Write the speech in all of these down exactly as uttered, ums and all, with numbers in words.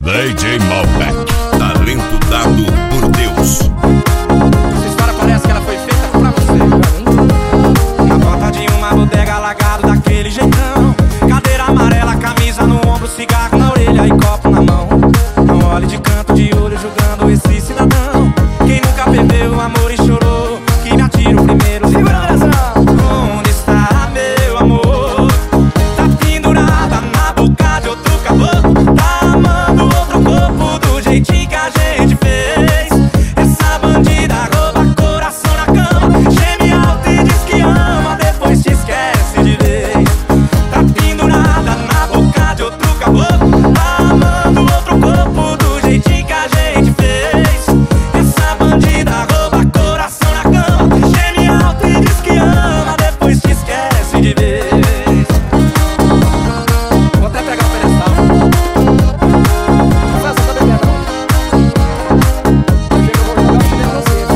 D J Malbec, talento dado por Deus. Essa história parece que ela foi feita pra você, pra mim. Na porta de uma bodega, alagado daquele jeitão. Cadeira amarela, camisa no ombro, cigarro na orelha e copo na mão. Não olhe de canto de olho julgando esse cidadão. Quem nunca perdeu o amor e chorou, que me atira o primeiro litrão. Onde está meu amor? Tá pendurada na boca de outro caboclo. Tá amando outro corpo do jeitinho que a gente fez. Essa bandida rouba coração na cama, geme alto e diz que ama, depois te esquece de vez. Tá pendurada na boca de outro caboclo. Tá amando outro corpo do jeitinho que a gente fez. Essa bandida rouba coração na cama, geme alto e diz que ama, depois te esquece de vez. Vou até pegar o pedestal. Não faça essa bebida não. Chega, eu vou jogar o chinelo no cedo.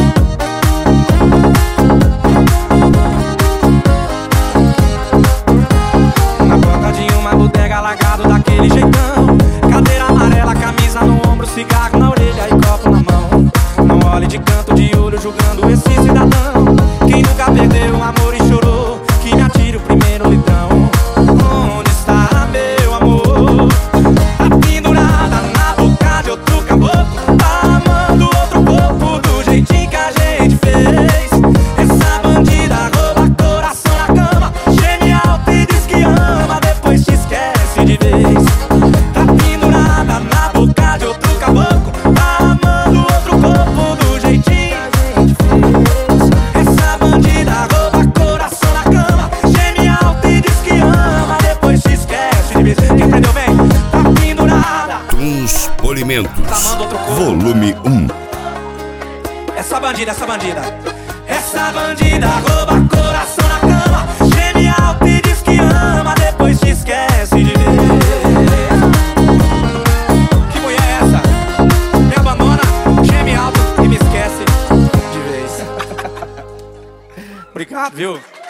Na porta de uma bodega, alagado daquele jeitão. Cadeira amarela, camisa no ombro, cigarro na orelha e copo na mão. Não olhe de canto de olho julgando esse cidadão. Quem nunca perdeu o amor e chorou, que me atire o primeiro litrão. Onde está meu amor? Tá pendurada na boca de outro caboclo. Tá amando outro corpo do jeitinho que a gente fez. Essa bandida rouba coração na cama, geme alto e diz que ama, depois te esquece de vez. Tá pendurada na boca de outro caboclo. Tá amando outro corpo do jeitinho que a gente fez. Essa bandida rouba coração na cama, geme alto e diz que ama, depois te esquece de vez. Quem aprendeu bem? Tá pendurada. Uns Polimentos, Tá amando outro corpo. volume um. Essa bandida, essa bandida. Essa bandida rouba coração na cama, geme alto e diz que ama, depois te esquece de vez. Que mulher é essa? Me abandona, geme alto e me esquece de vez. Obrigado, viu?